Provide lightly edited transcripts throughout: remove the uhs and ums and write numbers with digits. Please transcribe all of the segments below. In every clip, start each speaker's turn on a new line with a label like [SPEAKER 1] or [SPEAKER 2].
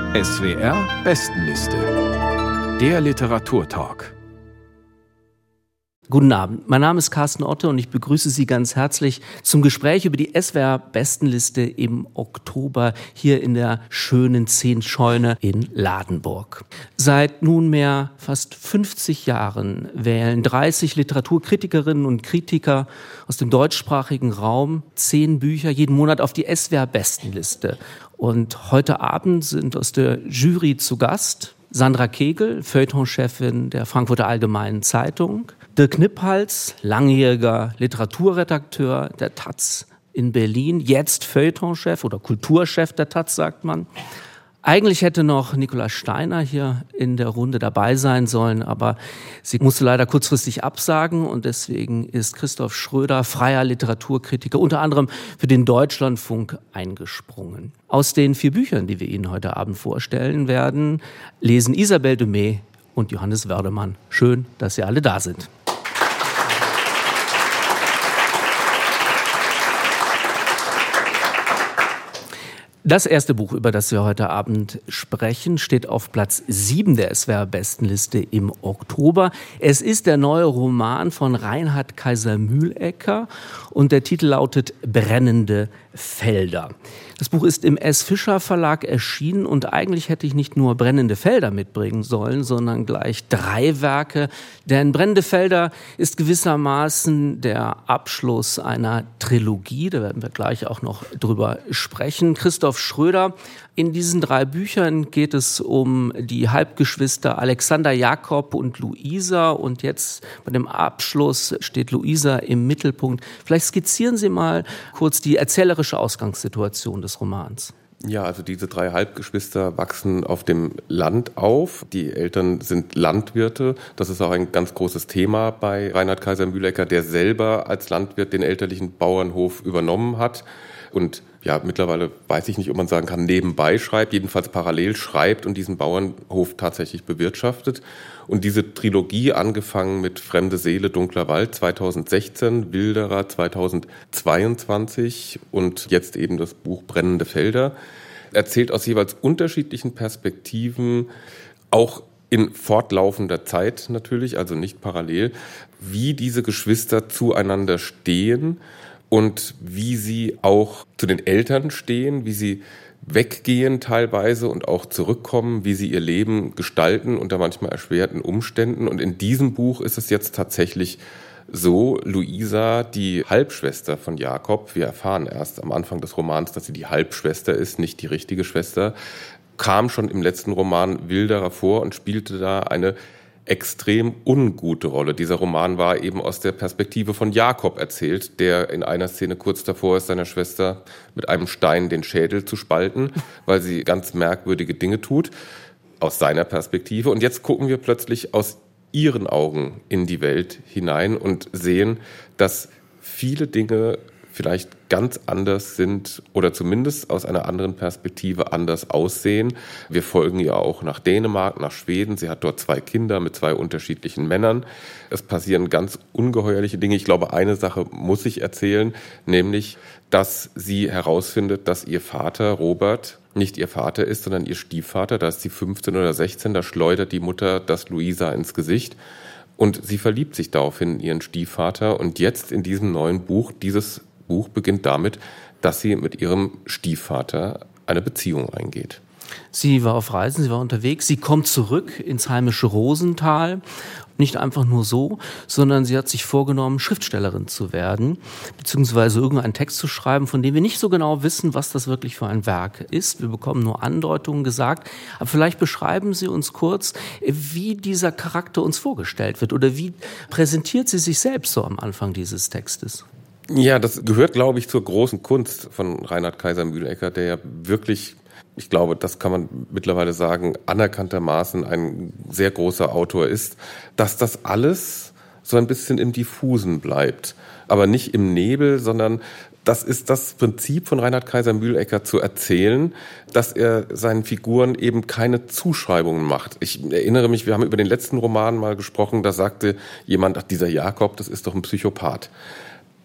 [SPEAKER 1] SWR Bestenliste. Der Literaturtalk.
[SPEAKER 2] Guten Abend, mein Name ist Carsten Otte und ich begrüße Sie ganz herzlich zum Gespräch über die SWR-Bestenliste im Oktober hier in der schönen 10-Scheune in Ladenburg. Seit nunmehr fast 50 Jahren wählen 30 Literaturkritikerinnen und Kritiker aus dem deutschsprachigen Raum 10 Bücher jeden Monat auf die SWR-Bestenliste. Und heute Abend sind aus der Jury zu Gast Sandra Kegel, Feuilletonchefin der Frankfurter Allgemeinen Zeitung, Dirk Nippals, langjähriger Literaturredakteur der taz in Berlin, jetzt Feuilletonchef oder Kulturchef der taz, sagt man. Eigentlich hätte noch Nicola Steiner hier in der Runde dabei sein sollen, aber sie musste leider kurzfristig absagen und deswegen ist Christoph Schröder, freier Literaturkritiker, unter anderem für den Deutschlandfunk eingesprungen. Aus den 4 Büchern, die wir Ihnen heute Abend vorstellen werden, lesen Isabelle Demey und Johannes Wördemann. Schön, dass Sie alle da sind. Das erste Buch, über das wir heute Abend sprechen, steht auf Platz 7 der SWR-Bestenliste im Oktober. Es ist der neue Roman von Reinhard Kaiser-Mühlecker und der Titel lautet Brennende Felder. Das Buch ist im S. Fischer Verlag erschienen und eigentlich hätte ich nicht nur Brennende Felder mitbringen sollen, sondern gleich 3 Werke. Denn Brennende Felder ist gewissermaßen der Abschluss einer Trilogie, da werden wir gleich auch noch drüber sprechen. Christoph Schröder, in diesen 3 Büchern geht es um die Halbgeschwister Alexander, Jakob und Luisa und jetzt bei dem Abschluss steht Luisa im Mittelpunkt. Vielleicht skizzieren Sie mal kurz die erzählerische Ausgangssituation des Romans.
[SPEAKER 3] Ja, also diese 3 Halbgeschwister wachsen auf dem Land auf. Die Eltern sind Landwirte. Das ist auch ein ganz großes Thema bei Reinhard Kaiser-Mühlecker, der selber als Landwirt den elterlichen Bauernhof übernommen hat und ja, mittlerweile weiß ich nicht, ob man sagen kann, nebenbei schreibt, jedenfalls parallel schreibt und diesen Bauernhof tatsächlich bewirtschaftet. Und diese Trilogie, angefangen mit Fremde Seele, dunkler Wald 2016, Wilderer 2022 und jetzt eben das Buch Brennende Felder, erzählt aus jeweils unterschiedlichen Perspektiven, auch in fortlaufender Zeit natürlich, also nicht parallel, wie diese Geschwister zueinander stehen und wie sie auch zu den Eltern stehen, wie sie weggehen teilweise und auch zurückkommen, wie sie ihr Leben gestalten unter manchmal erschwerten Umständen. Und in diesem Buch ist es jetzt tatsächlich so, Luisa, die Halbschwester von Jakob, wir erfahren erst am Anfang des Romans, dass sie die Halbschwester ist, nicht die richtige Schwester, kam schon im letzten Roman Wilderer vor und spielte da eine extrem ungute Rolle. Dieser Roman war eben aus der Perspektive von Jakob erzählt, der in einer Szene kurz davor ist, seiner Schwester mit einem Stein den Schädel zu spalten, weil sie ganz merkwürdige Dinge tut, aus seiner Perspektive. Und jetzt gucken wir plötzlich aus ihren Augen in die Welt hinein und sehen, dass viele Dinge vielleicht ganz anders sind oder zumindest aus einer anderen Perspektive anders aussehen. Wir folgen ihr auch nach Dänemark, nach Schweden. Sie hat dort 2 Kinder mit 2 unterschiedlichen Männern. Es passieren ganz ungeheuerliche Dinge. Ich glaube, eine Sache muss ich erzählen, nämlich, dass sie herausfindet, dass ihr Vater Robert nicht ihr Vater ist, sondern ihr Stiefvater. Da ist sie 15 oder 16, da schleudert die Mutter das Luisa ins Gesicht. Und sie verliebt sich daraufhin in ihren Stiefvater. Und jetzt in diesem neuen Buch, dieses Buch beginnt damit, dass sie mit ihrem Stiefvater eine Beziehung eingeht.
[SPEAKER 2] Sie war auf Reisen, sie war unterwegs, sie kommt zurück ins heimische Rosental. Nicht einfach nur so, sondern sie hat sich vorgenommen, Schriftstellerin zu werden, beziehungsweise irgendeinen Text zu schreiben, von dem wir nicht so genau wissen, was das wirklich für ein Werk ist. Wir bekommen nur Andeutungen gesagt. Aber vielleicht beschreiben Sie uns kurz, wie dieser Charakter uns vorgestellt wird oder wie präsentiert sie sich selbst so am Anfang dieses Textes?
[SPEAKER 3] Ja, das gehört, glaube ich, zur großen Kunst von Reinhard Kaiser-Mühlecker, der ja wirklich, ich glaube, das kann man mittlerweile sagen, anerkanntermaßen ein sehr großer Autor ist, dass das alles so ein bisschen im Diffusen bleibt. Aber nicht im Nebel, sondern das ist das Prinzip von Reinhard Kaiser-Mühlecker zu erzählen, dass er seinen Figuren eben keine Zuschreibungen macht. Ich erinnere mich, wir haben über den letzten Roman mal gesprochen, da sagte jemand, ach, dieser Jakob, das ist doch ein Psychopath.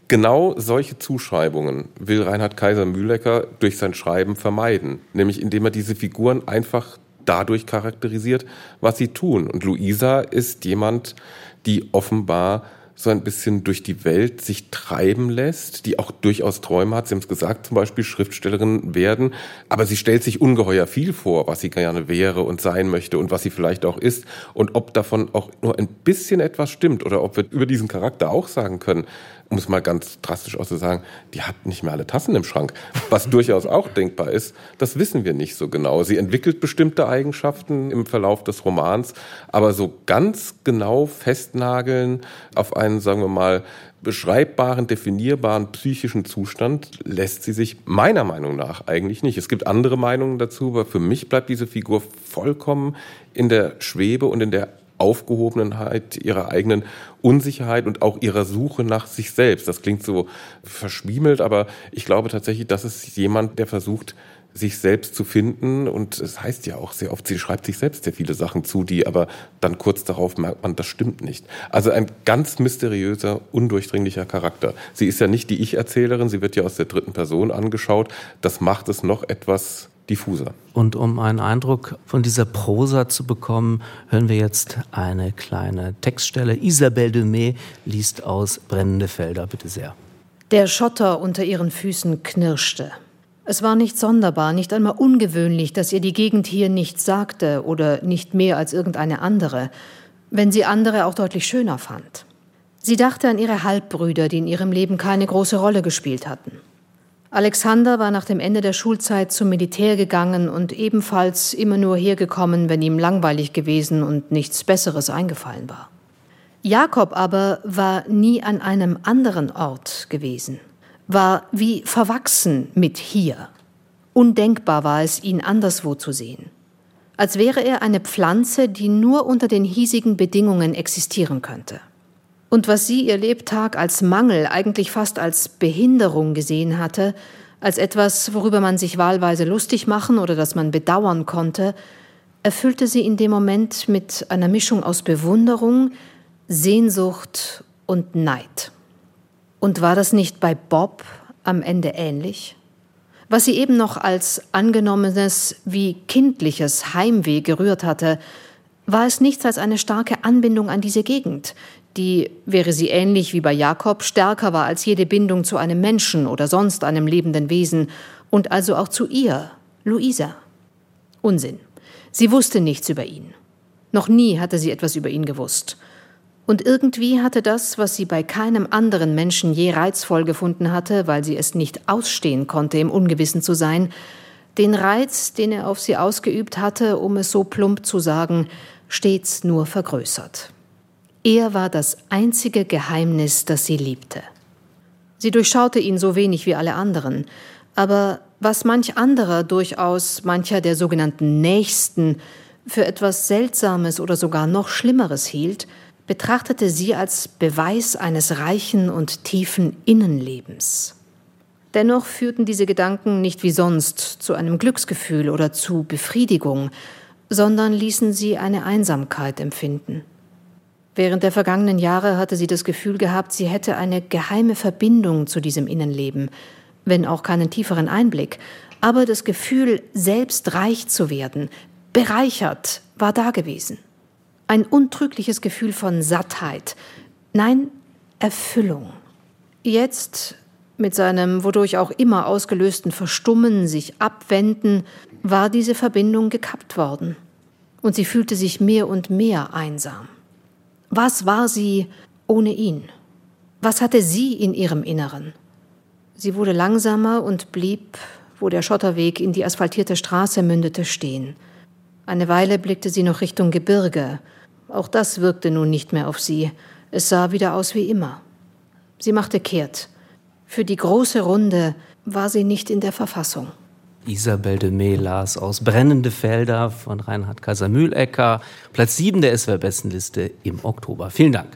[SPEAKER 3] Genau solche Zuschreibungen will Reinhard Kaiser-Mühlecker durch sein Schreiben vermeiden, nämlich indem er diese Figuren einfach dadurch charakterisiert, was sie tun. Und Luisa ist jemand, die offenbar so ein bisschen durch die Welt sich treiben lässt, die auch durchaus Träume hat. Sie haben es gesagt, zum Beispiel Schriftstellerin werden. Aber sie stellt sich ungeheuer viel vor, was sie gerne wäre und sein möchte und was sie vielleicht auch ist. Und ob davon auch nur ein bisschen etwas stimmt oder ob wir über diesen Charakter auch sagen können, um es mal ganz drastisch auch zu sagen, die hat nicht mehr alle Tassen im Schrank. Was durchaus auch denkbar ist, das wissen wir nicht so genau. Sie entwickelt bestimmte Eigenschaften im Verlauf des Romans, aber so ganz genau festnageln auf einen, sagen wir mal, beschreibbaren, definierbaren psychischen Zustand lässt sie sich meiner Meinung nach eigentlich nicht. Es gibt andere Meinungen dazu, aber für mich bleibt diese Figur vollkommen in der Schwebe und in der Aufgehobenheit ihrer eigenen Unsicherheit und auch ihrer Suche nach sich selbst. Das klingt so verschwiemelt, aber ich glaube tatsächlich, das ist jemand, der versucht, sich selbst zu finden. Und es heißt ja auch sehr oft, sie schreibt sich selbst sehr viele Sachen zu, die aber dann kurz darauf merkt man, das stimmt nicht. Also ein ganz mysteriöser, undurchdringlicher Charakter. Sie ist ja nicht die Ich-Erzählerin, sie wird ja aus der dritten Person angeschaut. Das macht es noch etwas diffuser.
[SPEAKER 2] Und um einen Eindruck von dieser Prosa zu bekommen, hören wir jetzt eine kleine Textstelle. Isabelle de May liest aus Brennende Felder. Bitte sehr.
[SPEAKER 4] Der Schotter unter ihren Füßen knirschte. Es war nicht sonderbar, nicht einmal ungewöhnlich, dass ihr die Gegend hier nichts sagte oder nicht mehr als irgendeine andere, wenn sie andere auch deutlich schöner fand. Sie dachte an ihre Halbbrüder, die in ihrem Leben keine große Rolle gespielt hatten. Alexander war nach dem Ende der Schulzeit zum Militär gegangen und ebenfalls immer nur hergekommen, wenn ihm langweilig gewesen und nichts Besseres eingefallen war. Jakob aber war nie an einem anderen Ort gewesen, war wie verwachsen mit hier. Undenkbar war es, ihn anderswo zu sehen. Als wäre er eine Pflanze, die nur unter den hiesigen Bedingungen existieren könnte. Und was sie ihr Lebtag als Mangel, eigentlich fast als Behinderung gesehen hatte, als etwas, worüber man sich wahlweise lustig machen oder das man bedauern konnte, erfüllte sie in dem Moment mit einer Mischung aus Bewunderung, Sehnsucht und Neid. Und war das nicht bei Bob am Ende ähnlich? Was sie eben noch als angenommenes wie kindliches Heimweh gerührt hatte, war es nichts als eine starke Anbindung an diese Gegend, die, wäre sie ähnlich wie bei Jakob, stärker war als jede Bindung zu einem Menschen oder sonst einem lebenden Wesen und also auch zu ihr, Luisa. Unsinn. Sie wusste nichts über ihn. Noch nie hatte sie etwas über ihn gewusst. Und irgendwie hatte das, was sie bei keinem anderen Menschen je reizvoll gefunden hatte, weil sie es nicht ausstehen konnte, im Ungewissen zu sein, den Reiz, den er auf sie ausgeübt hatte, um es so plump zu sagen, stets nur vergrößert. Er war das einzige Geheimnis, das sie liebte. Sie durchschaute ihn so wenig wie alle anderen, aber was manch anderer, durchaus mancher der sogenannten Nächsten, für etwas Seltsames oder sogar noch Schlimmeres hielt, betrachtete sie als Beweis eines reichen und tiefen Innenlebens. Dennoch führten diese Gedanken nicht wie sonst zu einem Glücksgefühl oder zu Befriedigung, sondern ließen sie eine Einsamkeit empfinden. Während der vergangenen Jahre hatte sie das Gefühl gehabt, sie hätte eine geheime Verbindung zu diesem Innenleben, wenn auch keinen tieferen Einblick, aber das Gefühl, selbst reich zu werden, bereichert, war da gewesen. Ein untrügliches Gefühl von Sattheit, nein, Erfüllung. Jetzt, mit seinem wodurch auch immer ausgelösten Verstummen, sich abwenden, war diese Verbindung gekappt worden. Und sie fühlte sich mehr und mehr einsam. Was war sie ohne ihn? Was hatte sie in ihrem Inneren? Sie wurde langsamer und blieb, wo der Schotterweg in die asphaltierte Straße mündete, stehen. Eine Weile blickte sie noch Richtung Gebirge. Auch das wirkte nun nicht mehr auf sie. Es sah wieder aus wie immer. Sie machte kehrt. Für die große Runde war sie nicht in der Verfassung.
[SPEAKER 2] Isabelle de May las aus Brennende Felder von Reinhard Kaiser-Mühlecker, Platz 7 der SWR-Bestenliste im Oktober. Vielen Dank.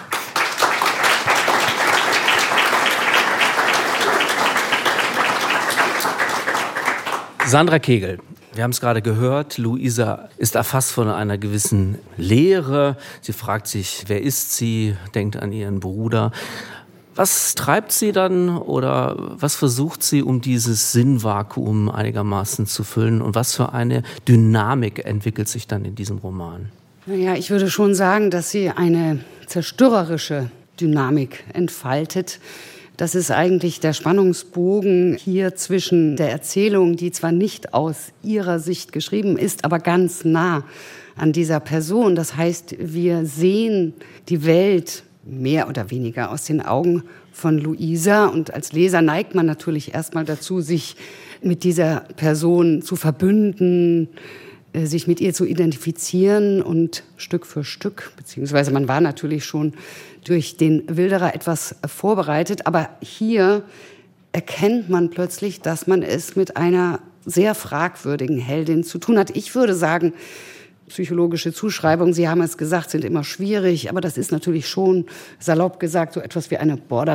[SPEAKER 2] Sandra Kegel, wir haben es gerade gehört, Luisa ist erfasst von einer gewissen Leere. Sie fragt sich, wer ist sie, denkt an ihren Bruder. Was treibt sie dann oder was versucht sie, um dieses Sinnvakuum einigermaßen zu füllen? Und was für eine Dynamik entwickelt sich dann in diesem Roman?
[SPEAKER 5] Naja, ich würde schon sagen, dass sie eine zerstörerische Dynamik entfaltet. Das ist eigentlich der Spannungsbogen hier zwischen der Erzählung, die zwar nicht aus ihrer Sicht geschrieben ist, aber ganz nah an dieser Person. Das heißt, wir sehen die Welt mehr oder weniger aus den Augen von Luisa. Und als Leser neigt man natürlich erstmal dazu, sich mit dieser Person zu verbünden, sich mit ihr zu identifizieren und Stück für Stück, beziehungsweise man war natürlich schon durch den Wilderer etwas vorbereitet, aber hier erkennt man plötzlich, dass man es mit einer sehr fragwürdigen Heldin zu tun hat. Ich würde sagen, psychologische Zuschreibungen, Sie haben es gesagt, sind immer schwierig, aber das ist natürlich schon, salopp gesagt, so etwas wie eine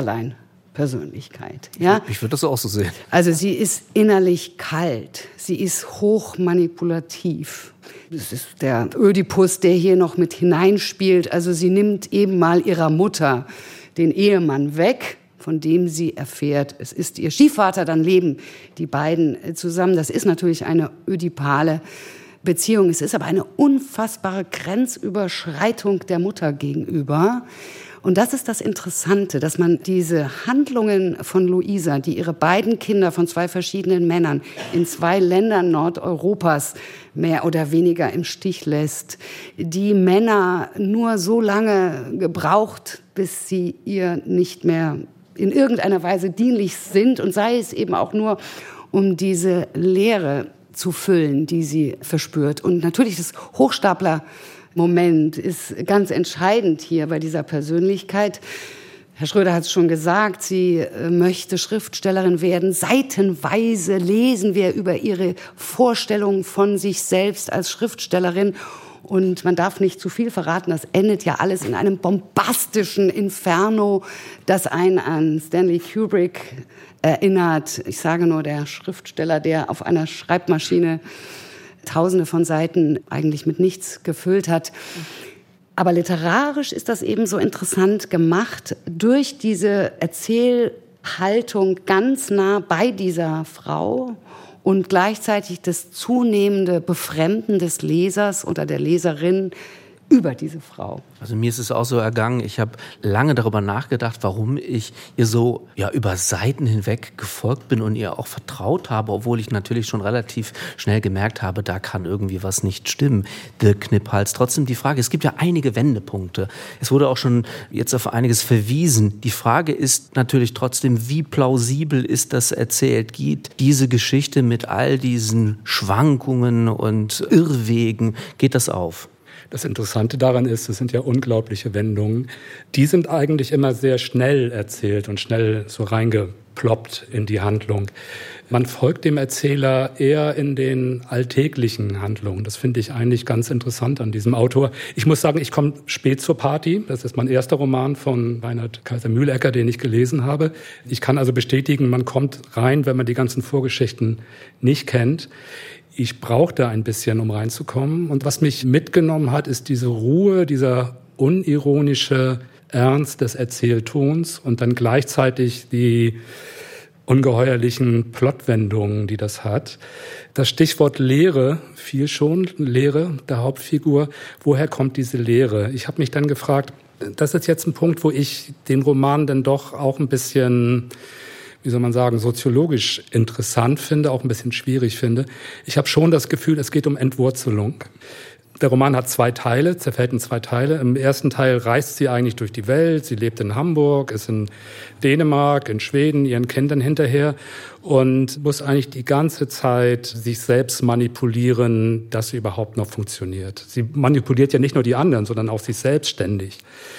[SPEAKER 5] Borderline-Persönlichkeit. Ja?
[SPEAKER 2] Ich würde das auch so sehen.
[SPEAKER 5] Also sie ist innerlich kalt, sie ist hochmanipulativ. Das ist der Ödipus, der hier noch mit hineinspielt. Also sie nimmt eben mal ihrer Mutter den Ehemann weg, von dem sie erfährt, es ist ihr Stiefvater, dann leben die beiden zusammen. Das ist natürlich eine ödipale Beziehung. Es ist aber eine unfassbare Grenzüberschreitung der Mutter gegenüber. Und das ist das Interessante, dass man diese Handlungen von Luisa, die ihre beiden Kinder von 2 verschiedenen Männern in 2 Ländern Nordeuropas mehr oder weniger im Stich lässt, die Männer nur so lange gebraucht, bis sie ihr nicht mehr in irgendeiner Weise dienlich sind und sei es eben auch nur, um diese Leere zu füllen, die sie verspürt. Und natürlich das Hochstapler-Moment ist ganz entscheidend hier bei dieser Persönlichkeit. Herr Schröder hat es schon gesagt, sie möchte Schriftstellerin werden. Seitenweise lesen wir über ihre Vorstellung von sich selbst als Schriftstellerin. Und man darf nicht zu viel verraten, das endet ja alles in einem bombastischen Inferno, das einen an Stanley Kubrick erinnert. Ich sage nur, der Schriftsteller, der auf einer Schreibmaschine Tausende von Seiten eigentlich mit nichts gefüllt hat. Aber literarisch ist das eben so interessant gemacht durch diese Erzählhaltung ganz nah bei dieser Frau und gleichzeitig das zunehmende Befremden des Lesers oder der Leserin über diese Frau.
[SPEAKER 2] Also mir ist es auch so ergangen, ich habe lange darüber nachgedacht, warum ich ihr so über Seiten hinweg gefolgt bin und ihr auch vertraut habe, obwohl ich natürlich schon relativ schnell gemerkt habe, da kann irgendwie was nicht stimmen. Dirk Kniphals. Trotzdem die Frage, es gibt ja einige Wendepunkte. Es wurde auch schon jetzt auf einiges verwiesen. Die Frage ist natürlich trotzdem, wie plausibel ist das erzählt? Geht diese Geschichte mit all diesen Schwankungen und Irrwegen, geht das auf?
[SPEAKER 6] Das Interessante daran ist, es sind ja unglaubliche Wendungen. Die sind eigentlich immer sehr schnell erzählt und schnell so reingeploppt in die Handlung. Man folgt dem Erzähler eher in den alltäglichen Handlungen. Das finde ich eigentlich ganz interessant an diesem Autor. Ich muss sagen, ich komme spät zur Party. Das ist mein erster Roman von Reinhard Kaiser-Mühlecker, den ich gelesen habe. Ich kann also bestätigen, man kommt rein, wenn man die ganzen Vorgeschichten nicht kennt. Ich brauchte ein bisschen, um reinzukommen. Und was mich mitgenommen hat, ist diese Ruhe, dieser unironische Ernst des Erzähltons und dann gleichzeitig die ungeheuerlichen Plotwendungen, die das hat. Das Stichwort Leere fiel schon, Leere der Hauptfigur. Woher kommt diese Leere? Ich habe mich dann gefragt, das ist jetzt ein Punkt, wo ich den Roman dann doch auch ein bisschen, wie soll man sagen, soziologisch interessant finde, auch ein bisschen schwierig finde. Ich habe schon das Gefühl, es geht um Entwurzelung. Der Roman hat 2 Teile, zerfällt in 2 Teile. Im ersten Teil reist sie eigentlich durch die Welt. Sie lebt in Hamburg, ist in Dänemark, in Schweden, ihren Kindern hinterher und muss eigentlich die ganze Zeit sich selbst manipulieren, dass sie überhaupt noch funktioniert. Sie manipuliert ja nicht nur die anderen, sondern auch sich selbst ständig.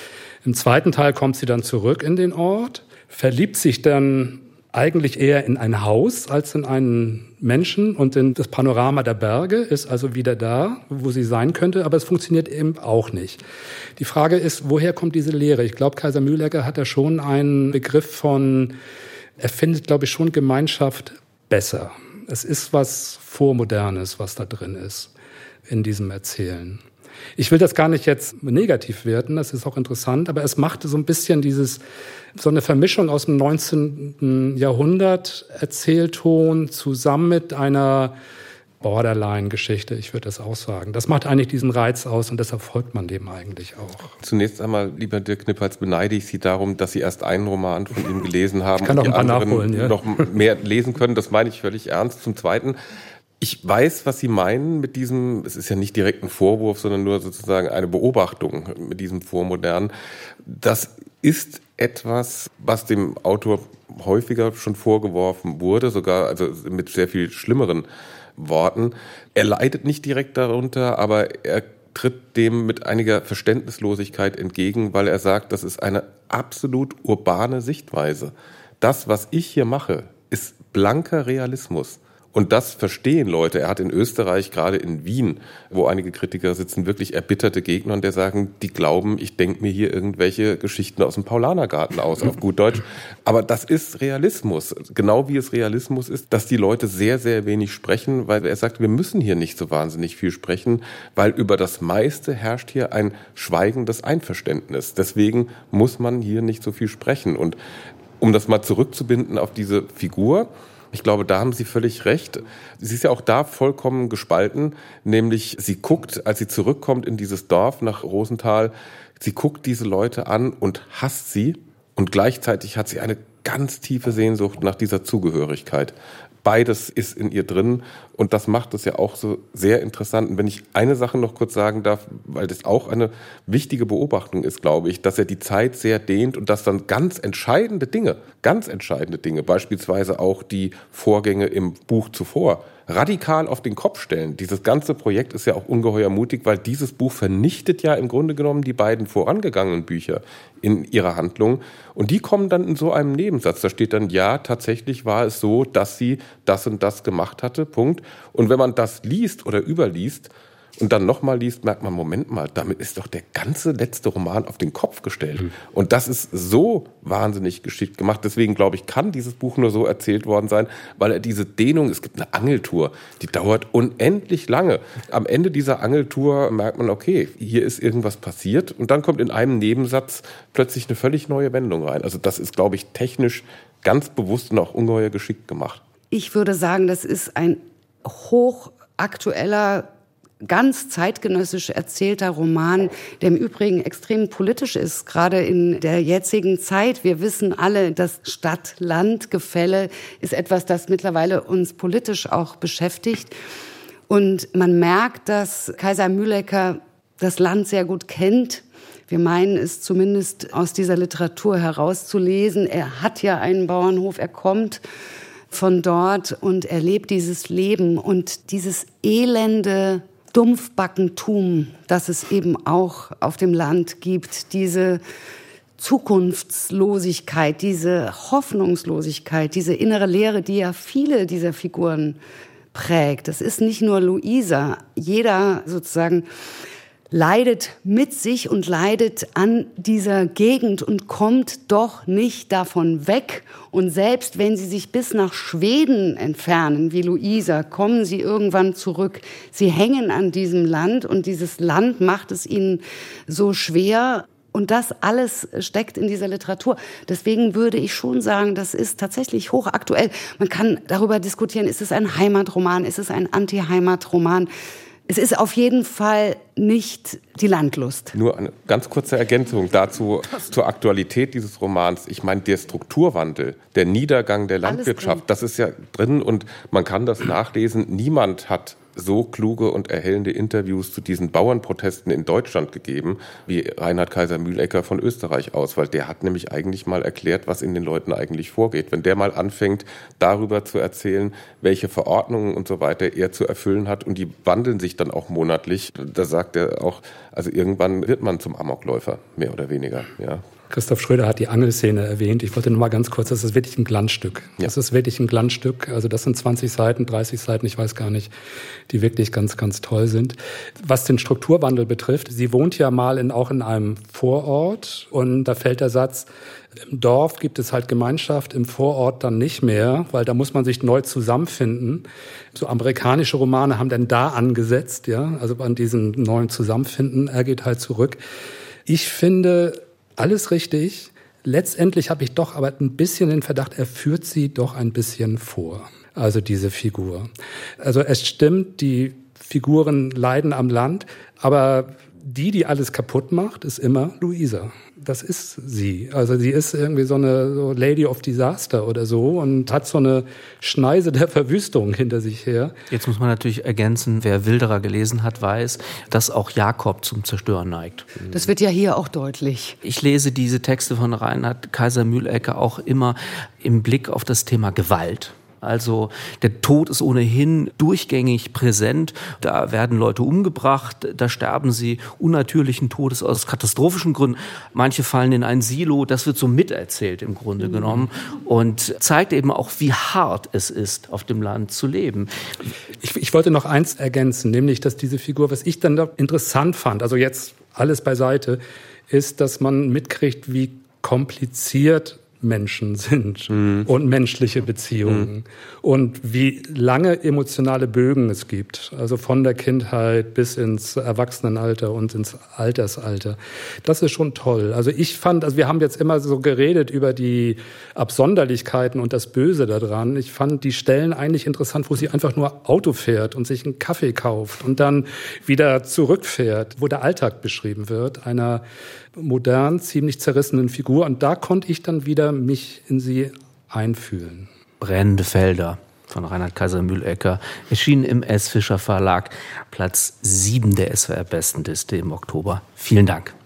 [SPEAKER 6] Im zweiten Teil kommt sie dann zurück in den Ort, verliebt sich dann eigentlich eher in ein Haus als in einen Menschen und in das Panorama der Berge, ist also wieder da, wo sie sein könnte, aber es funktioniert eben auch nicht. Die Frage ist, woher kommt diese Leere? Ich glaube, Kaiser-Mühlecker hat da schon einen Begriff von, er findet, glaube ich, schon Gemeinschaft besser. Es ist was Vormodernes, was da drin ist in diesem Erzählen. Ich will das gar nicht jetzt negativ werten, das ist auch interessant, aber es machte so ein bisschen so eine Vermischung aus dem 19. Jahrhundert Erzählton zusammen mit einer Borderline-Geschichte, ich würde das auch sagen. Das macht eigentlich diesen Reiz aus und deshalb folgt man dem eigentlich auch.
[SPEAKER 3] Zunächst einmal, lieber Dirk Knippertz, beneide ich Sie darum, dass Sie erst einen Roman von ihm gelesen haben
[SPEAKER 6] ich kann
[SPEAKER 3] und
[SPEAKER 6] noch
[SPEAKER 3] die
[SPEAKER 6] ein paar
[SPEAKER 3] anderen
[SPEAKER 6] nachholen, ja.
[SPEAKER 3] noch mehr lesen können. Das meine ich völlig ernst. Zum Zweiten, ich weiß, was Sie meinen mit diesem, es ist ja nicht direkt ein Vorwurf, sondern nur sozusagen eine Beobachtung mit diesem Vormodern. Das ist etwas, was dem Autor häufiger schon vorgeworfen wurde, sogar also mit sehr viel schlimmeren Worten. Er leidet nicht direkt darunter, aber er tritt dem mit einiger Verständnislosigkeit entgegen, weil er sagt, das ist eine absolut urbane Sichtweise. Das, was ich hier mache, ist blanker Realismus. Und das verstehen Leute. Er hat in Österreich, gerade in Wien, wo einige Kritiker sitzen, wirklich erbitterte Gegner, und der sagen, die glauben, ich denke mir hier irgendwelche Geschichten aus dem Paulanergarten aus, auf gut Deutsch. Aber das ist Realismus. Genau wie es Realismus ist, dass die Leute sehr, sehr wenig sprechen, weil er sagt, wir müssen hier nicht so wahnsinnig viel sprechen, weil über das meiste herrscht hier ein schweigendes Einverständnis. Deswegen muss man hier nicht so viel sprechen. Und um das mal zurückzubinden auf diese Figur, ich glaube, da haben Sie völlig recht. Sie ist ja auch da vollkommen gespalten, nämlich sie guckt, als sie zurückkommt in dieses Dorf nach Rosenthal, sie guckt diese Leute an und hasst sie, und gleichzeitig hat sie eine ganz tiefe Sehnsucht nach dieser Zugehörigkeit. Beides ist in ihr drin, und das macht es ja auch so sehr interessant. Und wenn ich eine Sache noch kurz sagen darf, weil das auch eine wichtige Beobachtung ist, glaube ich, dass er die Zeit sehr dehnt und dass dann ganz entscheidende Dinge, beispielsweise auch die Vorgänge im Buch zuvor, radikal auf den Kopf stellen. Dieses ganze Projekt ist ja auch ungeheuer mutig, weil dieses Buch vernichtet ja im Grunde genommen die beiden vorangegangenen Bücher in ihrer Handlung. Und die kommen dann in so einem Nebensatz. Da steht dann, ja, tatsächlich war es so, dass sie das und das gemacht hatte, Punkt. Und wenn man das liest oder überliest und dann nochmal liest, merkt man, Moment mal, damit ist doch der ganze letzte Roman auf den Kopf gestellt. Und das ist so wahnsinnig geschickt gemacht. Deswegen, glaube ich, kann dieses Buch nur so erzählt worden sein, weil er diese Dehnung, es gibt eine Angeltour, die dauert unendlich lange. Am Ende dieser Angeltour merkt man, okay, hier ist irgendwas passiert, und dann kommt in einem Nebensatz plötzlich eine völlig neue Wendung rein. Also das ist, glaube ich, technisch ganz bewusst und auch ungeheuer geschickt gemacht.
[SPEAKER 5] Ich würde sagen, das ist ein hochaktueller, ganz zeitgenössisch erzählter Roman, der im Übrigen extrem politisch ist, gerade in der jetzigen Zeit. Wir wissen alle, das Stadt-Land-Gefälle ist etwas, das mittlerweile uns politisch auch beschäftigt. Und man merkt, dass Kaiser Mühlecker das Land sehr gut kennt. Wir meinen es zumindest aus dieser Literatur herauszulesen. Er hat ja einen Bauernhof, er kommt von dort und erlebt dieses Leben und dieses elende Dumpfbackentum, das es eben auch auf dem Land gibt, diese Zukunftslosigkeit, diese Hoffnungslosigkeit, diese innere Leere, die ja viele dieser Figuren prägt. Das ist nicht nur Luisa. Jeder sozusagen leidet mit sich und leidet an dieser Gegend und kommt doch nicht davon weg. Und selbst wenn sie sich bis nach Schweden entfernen, wie Luisa, kommen sie irgendwann zurück. Sie hängen an diesem Land, und dieses Land macht es ihnen so schwer. Und das alles steckt in dieser Literatur. Deswegen würde ich schon sagen, das ist tatsächlich hochaktuell. Man kann darüber diskutieren, ist es ein Heimatroman, ist es ein Anti-Heimatroman? Es ist auf jeden Fall nicht die Landlust.
[SPEAKER 3] Nur eine ganz kurze Ergänzung dazu, zur Aktualität dieses Romans. Ich meine, der Strukturwandel, der Niedergang der Landwirtschaft, das ist ja drin, und man kann das nachlesen. Niemand hat so kluge und erhellende Interviews zu diesen Bauernprotesten in Deutschland gegeben, wie Reinhard Kaiser Mühlecker von Österreich aus, weil der hat nämlich eigentlich mal erklärt, was in den Leuten eigentlich vorgeht. Wenn der mal anfängt, darüber zu erzählen, welche Verordnungen und so weiter er zu erfüllen hat, und die wandeln sich dann auch monatlich, da sagt er auch, also irgendwann wird man zum Amokläufer, mehr oder weniger, ja.
[SPEAKER 6] Christoph Schröder hat die Angelszene erwähnt. Ich wollte nur mal ganz kurz, das ist wirklich ein Glanzstück. Ja. Das ist wirklich ein Glanzstück. Also das sind 20 Seiten, 30 Seiten, ich weiß gar nicht, die wirklich ganz, ganz toll sind. Was den Strukturwandel betrifft, sie wohnt ja mal auch in einem Vorort und da fällt der Satz, im Dorf gibt es halt Gemeinschaft, im Vorort dann nicht mehr, weil da muss man sich neu zusammenfinden. So amerikanische Romane haben dann da angesetzt, ja, also an diesem neuen Zusammenfinden. Er geht halt zurück. Ich finde alles richtig. Letztendlich habe ich doch aber ein bisschen den Verdacht, er führt sie doch ein bisschen vor. Also diese Figur. Also es stimmt, die Figuren leiden am Land, aber die alles kaputt macht, ist immer Luisa. Das ist sie. Also sie ist irgendwie so eine Lady of Disaster oder so und hat so eine Schneise der Verwüstung hinter sich her.
[SPEAKER 2] Jetzt muss man natürlich ergänzen, wer Wilderer gelesen hat, weiß, dass auch Jakob zum Zerstören neigt.
[SPEAKER 5] Das wird ja hier auch deutlich.
[SPEAKER 2] Ich lese diese Texte von Reinhard Kaiser-Mühlecker auch immer im Blick auf das Thema Gewalt. Also der Tod ist ohnehin durchgängig präsent. Da werden Leute umgebracht, da sterben sie unnatürlichen Todes aus katastrophischen Gründen. Manche fallen in ein Silo, das wird so miterzählt im Grunde genommen und zeigt eben auch, wie hart es ist, auf dem Land zu leben.
[SPEAKER 6] Ich wollte noch eins ergänzen, nämlich, dass diese Figur, was ich dann interessant fand, also jetzt alles beiseite, ist, dass man mitkriegt, wie kompliziert Menschen sind und menschliche Beziehungen und wie lange emotionale Bögen es gibt, also von der Kindheit bis ins Erwachsenenalter und ins Altersalter. Das ist schon toll. Also ich fand, also wir haben jetzt immer so geredet über die Absonderlichkeiten und das Böse daran. Ich fand die Stellen eigentlich interessant, wo sie einfach nur Auto fährt und sich einen Kaffee kauft und dann wieder zurückfährt, wo der Alltag beschrieben wird, einer modern, ziemlich zerrissenen Figur. Und da konnte ich dann wieder mich in sie einfühlen.
[SPEAKER 2] Brennende Felder von Reinhard Kaiser-Mühlecker, erschienen im S. Fischer Verlag, Platz 7 der SWR-Bestenliste im Oktober. Vielen Dank.